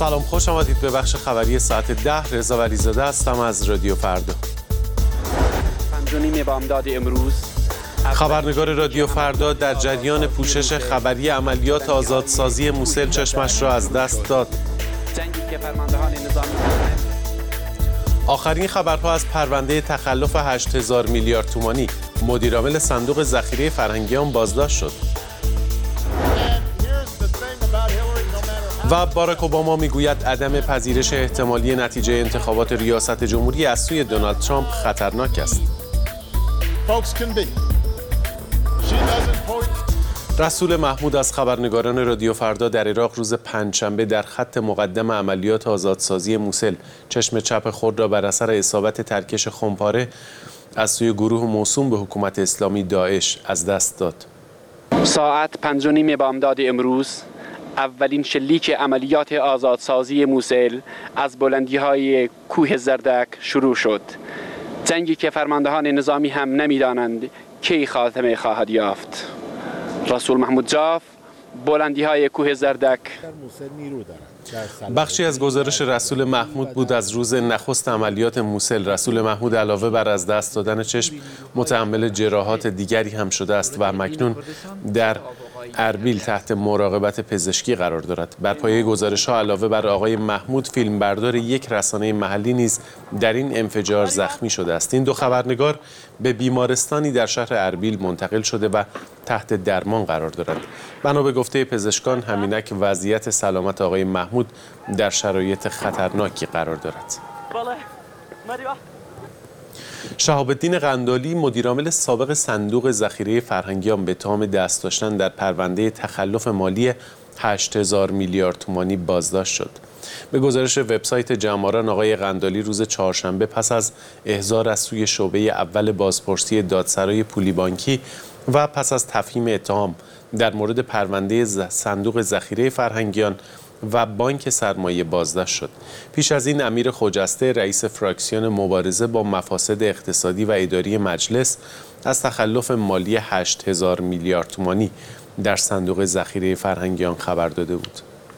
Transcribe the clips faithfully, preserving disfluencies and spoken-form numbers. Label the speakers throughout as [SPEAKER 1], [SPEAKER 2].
[SPEAKER 1] سلام، خوش آمدید به بخش خبری ساعت ده. رضا ولیزاده هستم از رادیو فردا.
[SPEAKER 2] پنج و نیم بامداد امروز
[SPEAKER 1] خبرنگار رادیو فردا در جریان پوشش خبری عملیات آزادسازی موسل چشمش را از دست داد.
[SPEAKER 2] جنگی که فرماندهان نظامی
[SPEAKER 1] آخرین خبرها از پرونده تخلف هشت هزار میلیارد تومانی. مدیرعامل صندوق ذخیره فرهنگیان بازداشت شد. و باراک اوباما میگوید عدم پذیرش احتمالی نتیجه انتخابات ریاست جمهوری از سوی دونالد ترامپ خطرناک است. رسول محمود از خبرنگاران رادیو فردا در عراق روز پنجشنبه در خط مقدم عملیات آزادسازی موسل چشم چپ خود را بر اثر اصابت ترکش خمپاره از سوی گروه موسوم به حکومت اسلامی داعش از دست داد.
[SPEAKER 2] ساعت پنج و نیم بامداد امروز اولین شلیک عملیات آزادسازی موسل از بلندی‌های کوه زردک شروع شد. جنگی که فرماندهان نظامی هم نمی‌دانند کی خاتمه خواهد یافت. رسول محمود جاف، بلندی‌های کوه زردک.
[SPEAKER 1] بخشی از گزارش رسول محمود بود از روز نخست عملیات موسل. رسول محمود علاوه بر از دست دادن چشم متحمل جراحات دیگری هم شده است و مکنون در اربیل تحت مراقبت پزشکی قرار دارد. بر پایه گزارش‌ها علاوه بر آقای محمود، فیلمبردار یک رسانه محلی نیز در این انفجار زخمی شده است. این دو خبرنگار به بیمارستانی در شهر اربیل منتقل شده و تحت درمان قرار دارند. بنا به گفته پزشکان همینک وضعیت سلامت آقای محمود در شرایط خطرناکی قرار دارد. شهاب الدین قندالی، مدیرعامل سابق صندوق ذخیره فرهنگیان، به اتهام دست داشتن در پرونده تخلف مالی هشت هزار میلیارد تومانی بازداشت شد. به گزارش وبسایت جماران، آقای قندالی روز چهارشنبه پس از احضار از سوی شعبه اول بازپرسی دادسرای پولی بانکی و پس از تفهیم اتهام در مورد پرونده صندوق ذخیره فرهنگیان و بانک سرمایه بازداشت شد. پیش از این امیر خجسته، رئیس فراکسیون مبارزه با مفاسد اقتصادی و اداری مجلس، از تخلف مالی هشت هزار میلیارد تومانی در صندوق ذخیره فرهنگیان خبر داده بود.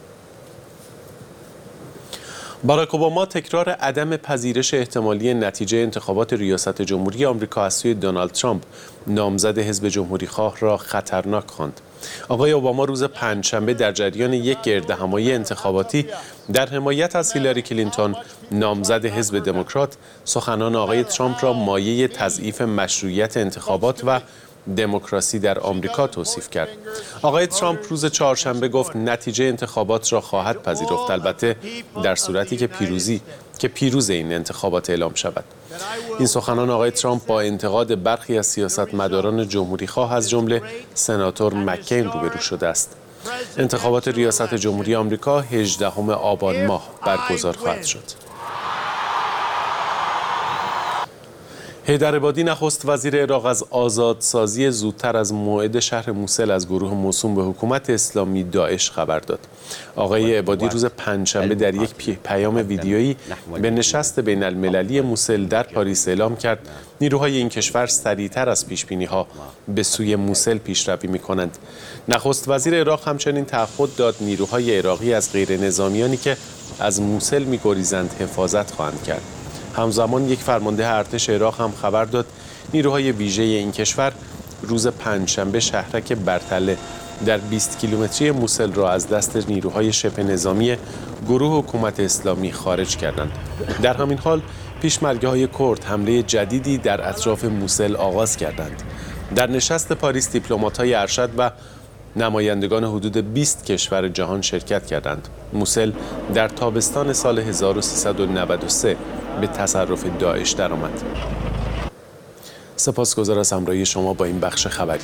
[SPEAKER 1] باراک اوباما تکرار عدم پذیرش احتمالی نتیجه انتخابات ریاست جمهوری آمریکا از سوی دونالد ترامپ، نامزد حزب جمهوری‌خواه، را خطرناک خواند. آقای اوباما روز پنجشنبه در جریان یک گردهمایی انتخاباتی در حمایت از هیلاری کلینتون، نامزد حزب دموکرات، سخنان آقای ترامپ را مایه تضعیف مشروعیت انتخابات و دموکراسی در آمریکا توصیف کرد. آقای ترامپ روز چهارشنبه گفت نتیجه انتخابات را خواهد پذیرفت، البته در صورتی که پیروزی که پیروز این انتخابات اعلام شود. این سخنان آقای ترامپ با انتقاد برخی از سیاستمداران جمهوری‌خواه از جمله سناتور مکین روبرو شده است. انتخابات ریاست جمهوری آمریکا هجدهم آبان ماه برگزار خواهد شد. حیدر عبادی، نخست وزیر عراق، از آزادسازی زودتر از موعد شهر موسل از گروه موسوم به حکومت اسلامی داعش خبر داد. آقای عبادی روز پنجشنبه در یک پیام ویدیویی به نشست بین المللی موسل در پاریس اعلام کرد نیروهای این کشور سریعتر از پیشبینی‌ها به سوی موسل پیشروی می‌کنند. نخست وزیر عراق همچنین تعهد داد نیروهای عراقی از غیر نظامیانی که از موسل می‌گریزند حفاظت خواهند کرد. همزمان یک فرمانده ارتش عراق هم خبر داد نیروهای ویژه این کشور روز پنجشنبه شهرک برتله در بیست کیلومتری موسل را از دست نیروهای شبه نظامی گروه حکومت اسلامی خارج کردند. در همین حال پیشمرگه‌های کرد حمله جدیدی در اطراف موسل آغاز کردند. در نشست پاریس دیپلمات‌های ارشد و نمایندگان حدود بیست کشور جهان شرکت کردند. موسل در تابستان سال هزار و سیصد و نود و سه به تصرف داعش درآمد. سپاسگزار از همراهی شما با این بخش خبری.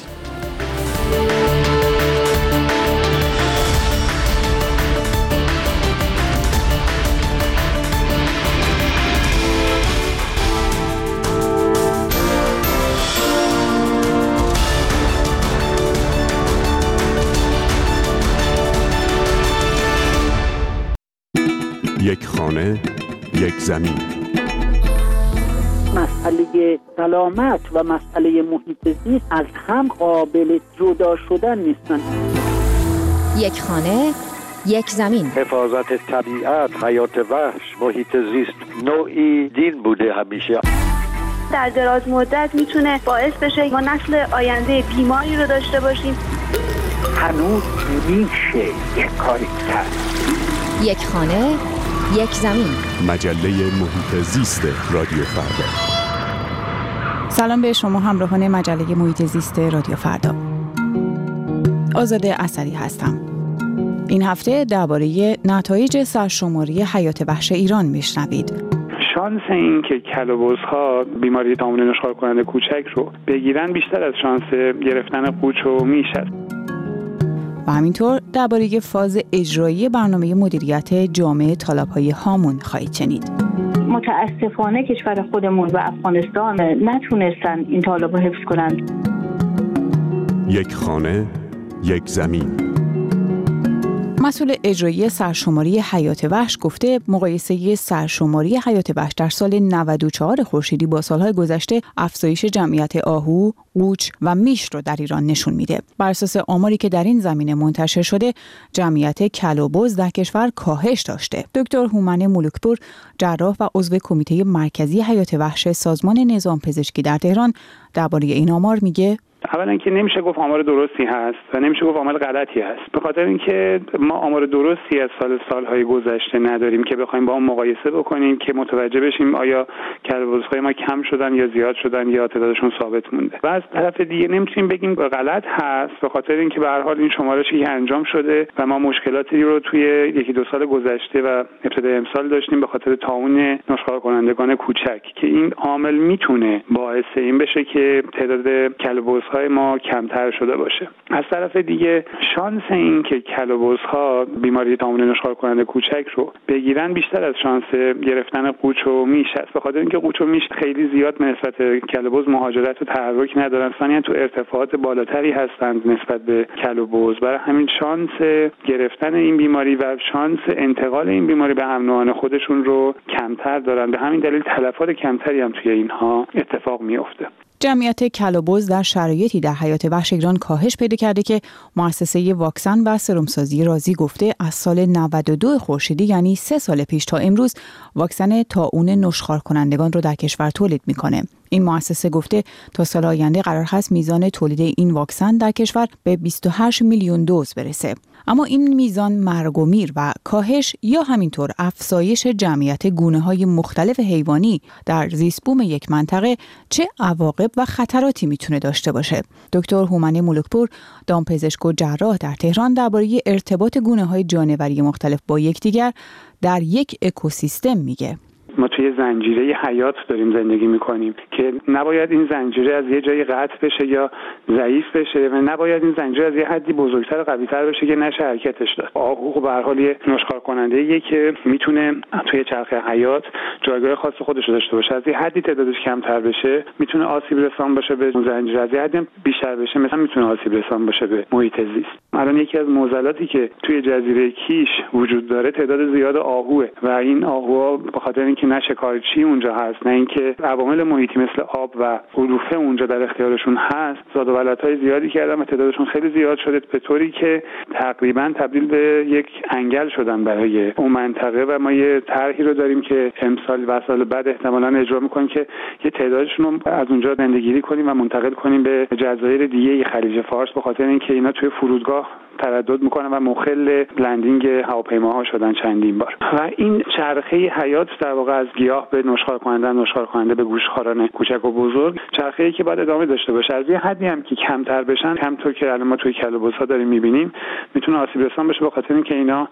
[SPEAKER 3] یک خانه، یک زمین.
[SPEAKER 4] مسئله سلامت و مسئله محیط زیست از هم قابل جدا شدن نیستن.
[SPEAKER 5] یک خانه، یک زمین.
[SPEAKER 6] حفاظت طبیعت، حیات وحش، محیط زیست نوعی دین بوده همیشه.
[SPEAKER 7] در دراز مدت میتونه باعث بشه ما نسل آینده بیماری رو داشته باشیم.
[SPEAKER 4] هنوز میشه یک کاری کرد.
[SPEAKER 5] یک خانه، یک زمین.
[SPEAKER 3] مجله محیط زیست رادیو فردا.
[SPEAKER 8] سلام به شما همراهان مجله محیط زیست رادیو فردا. آزاده اثری هستم. این هفته درباره نتایج سرشماری حیات وحش ایران میشنوید.
[SPEAKER 9] شانس این که کل‌وبزها بیماری طاعون نشخوار کننده کوچک رو بگیرن بیشتر از شانس گرفتن قوچ و میش است.
[SPEAKER 8] و همینطور درباره فاز اجرایی برنامه مدیریت جامع طالب‌های هامون خواهید شنید.
[SPEAKER 10] متاسفانه کشور خودمون و افغانستان نتونستن این طالب رو حفظ کنند.
[SPEAKER 3] یک خانه، یک زمین.
[SPEAKER 8] مسئول اجرایی سرشماری حیات وحش گفته مقایسه سرشماری حیات وحش در سال نود و چهار خورشیدی با سالهای گذشته افزایش جمعیت آهو، قوچ و میش رو در ایران نشون میده. بر اساس آماری که در این زمینه منتشر شده، جمعیت کل و بز در کشور کاهش داشته. دکتر هومن ملوکپور، جراح و عضو کمیته مرکزی حیات وحش سازمان نظام پزشکی در تهران، درباره این آمار میگه:
[SPEAKER 9] اولا که نمیشه گفت آمار درستی هست و نمیشه گفت آمار غلطی هست، به خاطر اینکه ما آمار درستی از سال سالهای گذشته نداریم که بخوایم با اون مقایسه بکنیم که متوجه بشیم آیا کل‌وبزهای ما کم شدن یا زیاد شدن یا تعدادشون ثابت مونده. و از طرف دیگه نمیتونیم بگیم غلط هست، به خاطر اینکه به هر حال این شمارشی انجام شده و ما مشکلاتی رو توی یکی دو سال گذشته و ابتدای امسال داشتیم به خاطر طاعون نشخوار کنندگان کوچک که این عامل میتونه باعث این بشه که تعداد کل‌وبز های ما کمتر شده باشه. از طرف دیگه شانس این که کل‌وبزها بیماری طاعون نشخوار کننده کوچک رو بگیرن بیشتر از شانس گرفتن قوچ و میش است، به خاطر اینکه قوچ و میش خیلی زیاد نسبت به کل‌وبز مهاجرت و تحرک ندارن، ثانیاً تو ارتفاعات بالاتری هستند نسبت به کل‌وبز، برای همین شانس گرفتن این بیماری و شانس انتقال این بیماری به هم نوعان خودشون رو کمتر دارن. به همین دلیل تلفات کمتری هم توی اینها اتفاق میفته.
[SPEAKER 8] جمعیت کل و بز در شرایطی در حیات وحش ایران کاهش پیدا کرده که مؤسسه واکسن و سرمسازی رازی گفته از سال نود و دو خورشیدی یعنی سه سال پیش تا امروز واکسن طاعون نشخوار کنندگان رو در کشور تولید میکنه. این مؤسسه گفته تا سال آینده قرار هست میزان تولید این واکسن در کشور به بیست و هشت میلیون دوز برسه. اما این میزان مرگ و میر و کاهش یا همینطور افزایش جمعیت گونه‌های مختلف حیوانی در زیستبوم یک منطقه چه عواقب و خطراتی میتونه داشته باشه؟ دکتر هومن ملوکپور، دامپزشک و جراح در تهران، درباره ارتباط گونه‌های جانوری مختلف با یکدیگر در یک اکوسیستم میگه.
[SPEAKER 9] ما توی زنجیره حیات داریم زندگی میکنیم که نباید این زنجیره از یه جایی قطع بشه یا ضعیف بشه و نباید این زنجیره از یه حدی بزرگتر و قوی‌تر بشه که نشه حرکتش داد. آهو به هر حال یه نشخوار کننده‌ایه که میتونه توی چرخه حیات جایگاه خاص خودش رو داشته باشه. از یه حدی تعدادش کمتر بشه میتونه آسیب رسان باشه به زنجیره، از یه حدی بیشتر بشه مثلا میتونه آسیب رسان باشه به محیط زیست. الان یکی از معضلاتی که توی جزیره کیش وجود داره تعداد زیاد آهوه و این آهوها به خاطر اینکه نه شکارچی اونجا هست نه اینکه عوامل محیطی مثل آب و علوفه اونجا در اختیارشون هست، زاد و ولدهای زیادی کردن و تعدادشون خیلی زیاد شده به طوری که تقریبا تبدیل به یک انگل شدن برای اون منطقه و ما یه طرحی رو داریم که امسال و سال بعد احتمالاً اجرا می‌کنیم که یه تعدادشون رو از اونجا زندگیری کنیم و منتقل کنیم به جزایر دیگه خلیج فارس، به خاطر اینکه اینا توی فرودگاه تردد میکنن و مخل لندینگ هواپیماها شدن چندین بار. و این چرخه حیات در واقع از گیاه به نشخوار کننده، نشخوار کننده به گوشخواران کوچک و بزرگ، چرخه‌ای که باید ادامه داشته باشه. از یه حدی هم که کمتر بشن، همونطور که الان ما توی کل‌وبزها داریم میبینیم، میتونه آسیب رسان بشه، به خاطر اینکه اینا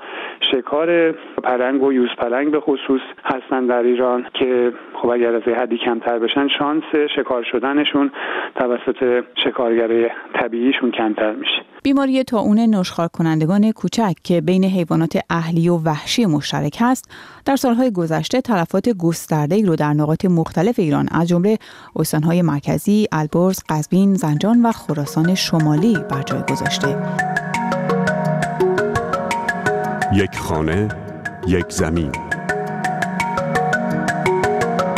[SPEAKER 9] شکار پلنگ و یوز پلنگ به خصوص هستن در ایران که خب اگر از یه حدی کمتر بشن شانس شکار شدنشون توسط شکارگرای طبیعیشون کمتر میشه.
[SPEAKER 8] بیماری طاعون نشخوار کنندگان کوچک که بین حیوانات اهلی و وحشی مشترک هست، در سالهای گذشته تلفات گسترده‌ای رو در نقاط مختلف ایران از جمله استان‌های مرکزی، البرز، قزوین، زنجان و خراسان شمالی بر جای گذاشته.
[SPEAKER 3] یک خانه، یک زمین.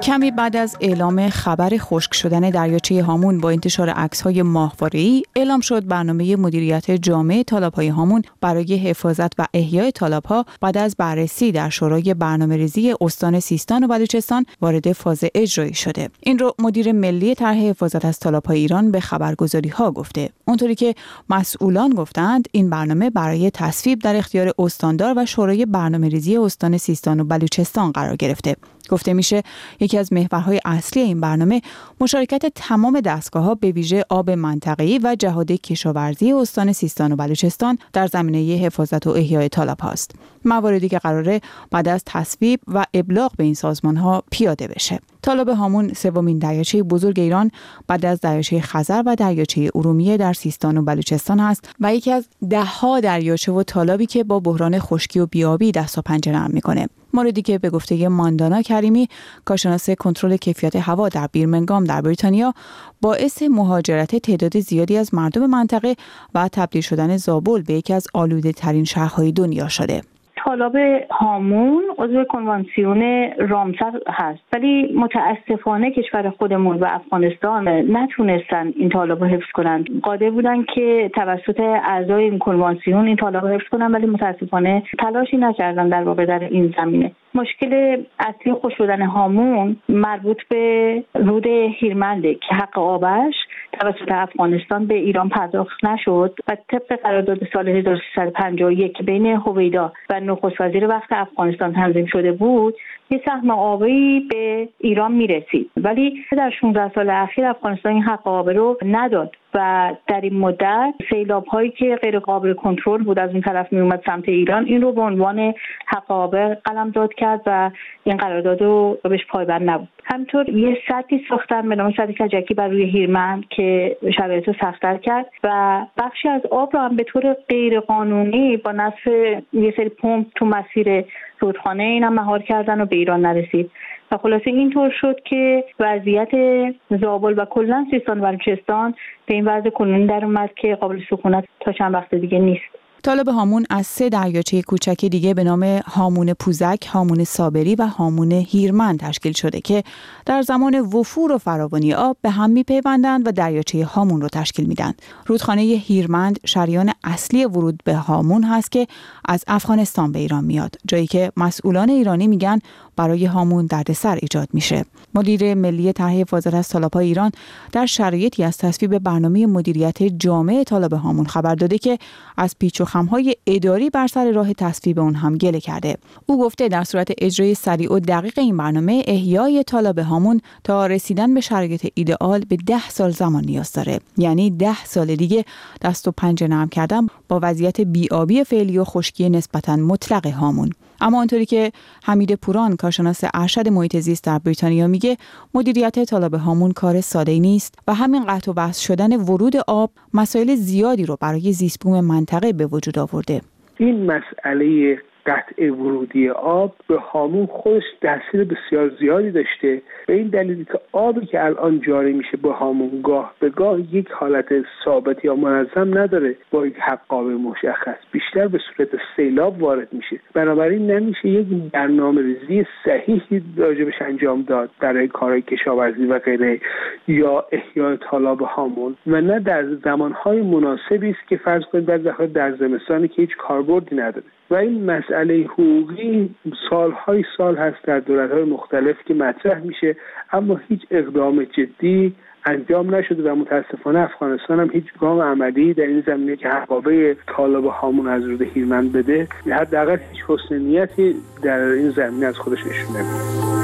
[SPEAKER 8] کمی بعد از اعلام خبر خشک شدن دریاچه هامون با انتشار عکس‌های ماهواره‌ای، اعلام شد برنامه مدیریت جامع تالاب‌های هامون برای حفاظت و احیای تالاب‌ها بعد از بررسی در شورای برنامه‌ریزی استان سیستان و بلوچستان وارد فاز اجرایی شده. این رو مدیر ملی طرح حفاظت از تالاب‌های ایران به خبرگزاری‌ها گفته. اونطوری که مسئولان گفتند این برنامه برای تصویب در اختیار استاندار و شورای برنامه‌ریزی استان سیستان و بلوچستان قرار گرفته. گفته میشه یکی از محورهای اصلی این برنامه مشارکت تمام دستگاه‌ها به ویژه آب منطقه‌ای و جهاد کشاورزی استان سیستان و بلوچستان در زمینه حفاظت و احیای تالاب‌ها است. مواردی که قراره بعد از تصویب و ابلاغ به این سازمان‌ها پیاده بشه. تالاب هامون سومین دریاچه بزرگ ایران بعد از دریاچه خزر و دریاچه ارومیه در سیستان و بلوچستان است و یکی از ده‌ها دریاچه و تالابی که با بحران خشکی و بیابی دست و پنجه نرم می‌کنه. موردی که به گفته ماندانا کریمی، کارشناس کنترل کیفیت هوا در بیرمنگام در بریتانیا، باعث مهاجرت تعداد زیادی از مردم منطقه و تبدیل شدن زابل به یکی از آلوده‌ترین شهرهای دنیا شده.
[SPEAKER 10] تالاب هامون عضو کنوانسیون رامسر هست، ولی متاسفانه کشور خودمون و افغانستان نتونستن این تالاب رو حفظ کنند. قادر بودن که توسط اعضای این کنوانسیون این تالاب رو حفظ کنن، ولی متاسفانه تلاشی نکردن در واقع در این زمینه. مشکل اصلی خشک شدن هامون مربوط به رود هیرمنده که حق آبش توسط افغانستان به ایران پرداخت نشد و طبق قرارداد سال هزار و سیصد و پنجاه و یک بین هویدا و نخست وزیر وقت افغانستان تنظیم شده بود، یه سهم آبی به ایران میرسید، ولی در شانزده سال اخیر افغانستان این حق آب رو نداد و در این مدت سیلاب هایی که غیر قابل کنترل بود از این طرف می اومد سمت ایران، این رو به عنوان حق آب قلمداد کرد و این قرارداد رو بهش پایبند نبود. همینطور یه سدی ساختن به نام سد کجکی بر روی هیرمند که شرایط رو سخت‌تر کرد و بخشی از آب رو هم به طور غیر قانونی با نصب یه سری پمپ تو مسیر رودخانه اینا مهار کردن و به ایران نرسید و خلاصه اینطور شد که وضعیت زابل و کلا سیستان و بلوچستان به این وضع کنونی در اومد که قابل سکونت تا چند وقت دیگه نیست.
[SPEAKER 8] تالاب هامون از سه دریاچه کوچک دیگه به نام هامون پوزک، هامون صابری و هامون هیرمند تشکیل شده که در زمان وفور و فراوانی آب به هم میپیوندند و دریاچه هامون رو تشکیل میدن. رودخانه هیرمند شریان اصلی ورود به هامون هست که از افغانستان به ایران میاد، جایی که مسئولان ایرانی میگن برای هامون دردسر ایجاد میشه. مدیر ملی طرح حفاظت از تالاب‌های ایران در شرایطی از تصویب برنامه مدیریت جامع تالاب هامون خبر داده که از پیچ و خم‌های اداری بر سر راه تصویب اون هم گله کرده. او گفته در صورت اجرای سریع و دقیق این برنامه، احیای تالاب هامون تا رسیدن به شرایط ایدئال به ده سال زمان نیاز داره. یعنی ده سال دیگه دست و پنجه نرم کردن با وضعیت بی‌آبی فعلی و خشکی نسبتاً مطلق هامون. اما آنطوری که حمید پوران، کارشناس ارشد محیط زیست در بریتانیا، میگه مدیریت تالاب هامون کار ساده‌ای نیست و همین قطع و بسط شدن ورود آب مسائل زیادی رو برای زیست بوم منطقه به وجود آورده.
[SPEAKER 11] این مسئله قطع ورودی آب به هامون خودش تاثیر بسیار زیادی داشته، به این دلیلی که آبی که الان جاری میشه به هامون گاه به گاه یک حالت ثابت یا منظم نداره، با یک حقابه مشخص، بیشتر به صورت سیلاب وارد میشه. بنابراین نمیشه یک برنامه‌ریزی صحیحی راجبش انجام داد برای کارهای کشاورزی و غیره یا احیای تالاب هامون و نه در زمانهای مناسبی است که فرض کنید در در زمستانی که هیچ کاربردی نداره. و این مسئله حقوقی سالهای سال هست در دولت‌های مختلف که مطرح میشه، اما هیچ اقدام جدی انجام نشده و متاسفانه افغانستان هم هیچ گام عملی در این زمینه که حقابه طالب هامون از رود هیرمند بده، حداقل هیچ حسن نیتی در این زمینه از خودش نشون نمیده.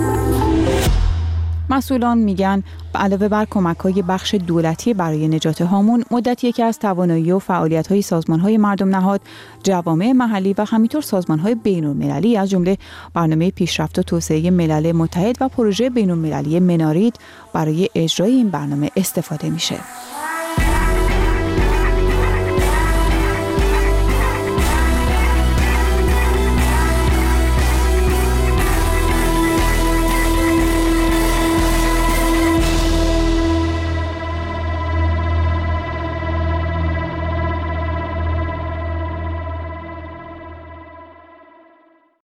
[SPEAKER 8] مسئولان میگن علاوه بر کمک‌های بخش دولتی برای نجات هامون، مدتیه که از توانایی و فعالیت‌های سازمان‌های مردم نهاد، جوامع محلی و همینطور سازمان‌های بین‌المللی از جمله برنامه پیشرفت و توسعه ملل متحد و پروژه بین‌المللی منارید برای اجرای این برنامه استفاده میشه.